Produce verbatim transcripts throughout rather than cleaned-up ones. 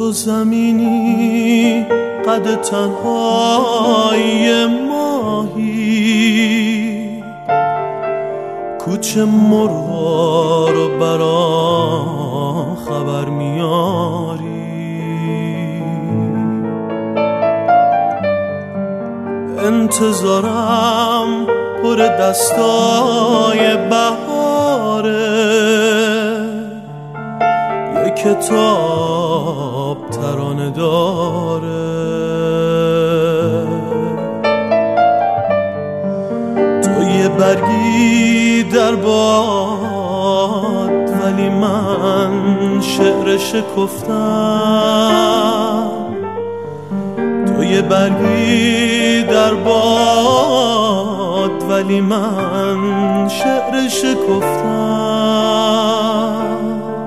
تو زمینی قد تنهایی ماهی، کوچه مرغا رو برام خبر میاری. انتظارم پر دستای بهاره، یه کتاب ترانه داره. تو یه برگی در باد، ولی من شعر شکفتم. تو یه برگی در باد، ولی من شعر شکفتم.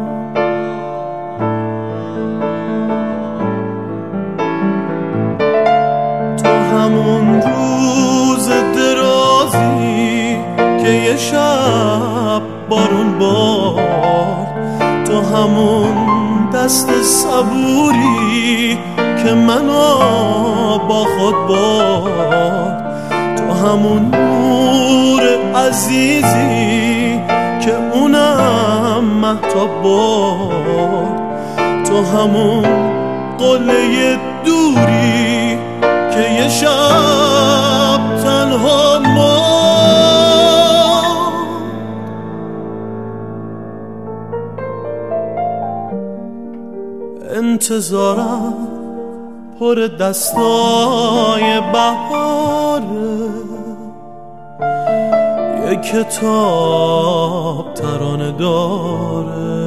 تو همون روز درازی که یه شب بارون بارد، تو همون دست صبوری که منو با خود برد، تو همون نور عزیزی که اونم مهتاب برد، تو همون قله دوری که یه شب تنها ماند. انتظارم پر دستای بهاره، یه کتاب ترانه داره.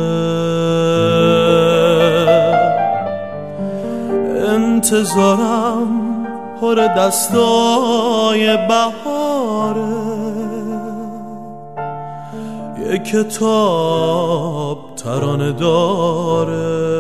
انتظارم پر دستای بهاره، یه کتاب ترانه داره.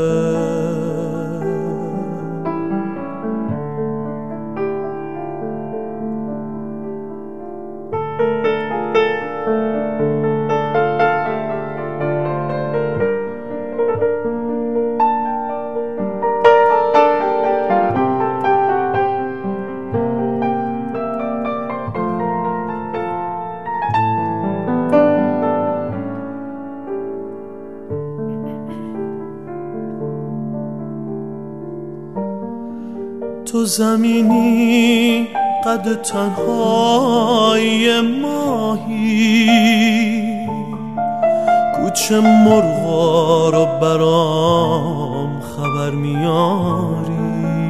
تو زمینی قد تنهایی ماهی، کوچه مرغا رو برام خبر میاری.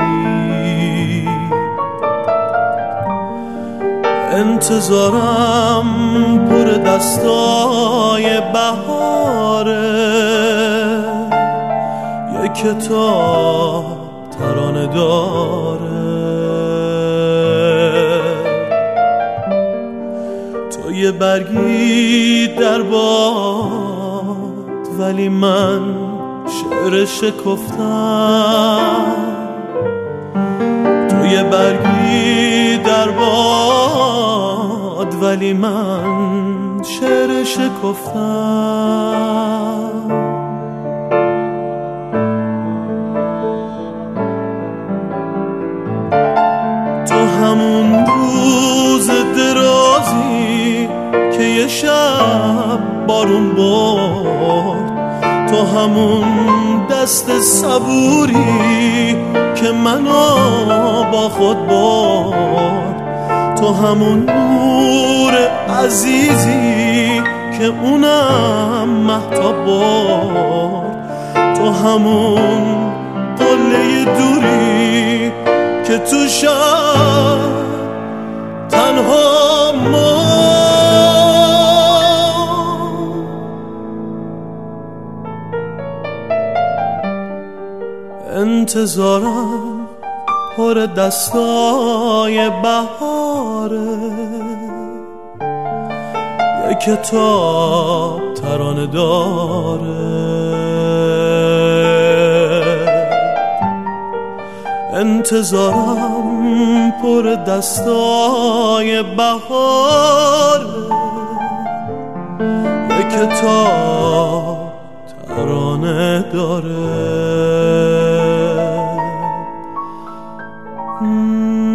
انتظارم پر دستای بهاره، یه کتاب ترانه داره. تو یه برگی در باد، ولی من شعر شکفتم. تو یه برگی در باد، ولی من شعر شکفتم. همون روز درازی که یه شب بارون برد، تو همون دست صبوری که منو با خود برد، تو همون نور عزیزی که اونم مهتاب برد، تو همون قله دوری که تو شب تنها ماند. انتظارم پر دستای بهاره، یه کتاب ترانه داره. انتظارم پر دستای بهاره، یه کتاب ترانه داره. mm.